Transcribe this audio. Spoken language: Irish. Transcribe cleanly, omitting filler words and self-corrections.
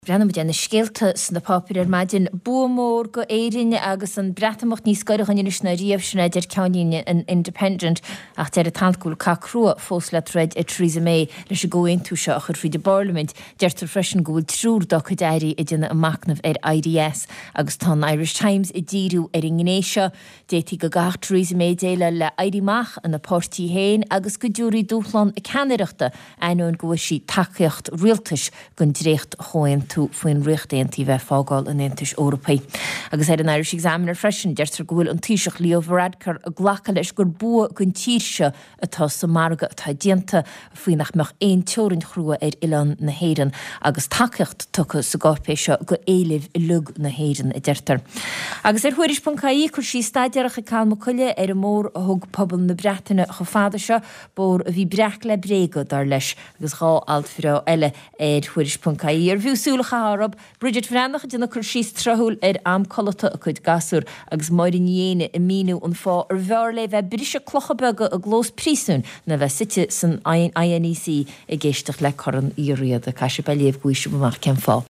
Brenn déna scéalta san na papur maidin buamór go éirinne agus an bretamocht níos scoireach an na riamh sinna idir ceanníine an Independent ach deir a tanúil cacrua fós le threid i Theresa May leis a ggóin tú seo chur frí de Parliament deirtar freisin gúil trúr do chu déirí i duna amacnamh IDS agus tá Irish Times i ddíriú ingnéisio détí go gach Theresa May déile le airíach an na pórtí héin agus go dúirí dúchlan a ceanireachta einún go sí takeocht rialtas gon drécht choin tú faoin riachtaí bheith fágáil an Aontais Eorpaí. Agus an Irish Examiner freisin deirtar go bhfuil an tíiseach Leo Varadkar a ghlacha leis gur bua gon tíirse atá sa marga atá dianta faoinach meach éon teorann chrua Ilan na héireann agus takeocht tucha sa gápéisio go éilih I lug na héireann I deirtar. Agus thuiris.caí chur sí staidearach a calma chuile a mór a thug pobl na Bretainine go fada seo bór a bhí brech le brégo dar leis agus gá alt firá eile thuiris.caí bhiúsúlacha Arab Bridget Vrannach duna chur síos trahúil am colata a chuid gasúr agus mairin dhéine I míú an fá bhear le bheith brise clochabega a glós prísún na bheith site san INEC I ggéisteach le choran í riad a caiise bailíomh gúise bach cem fá.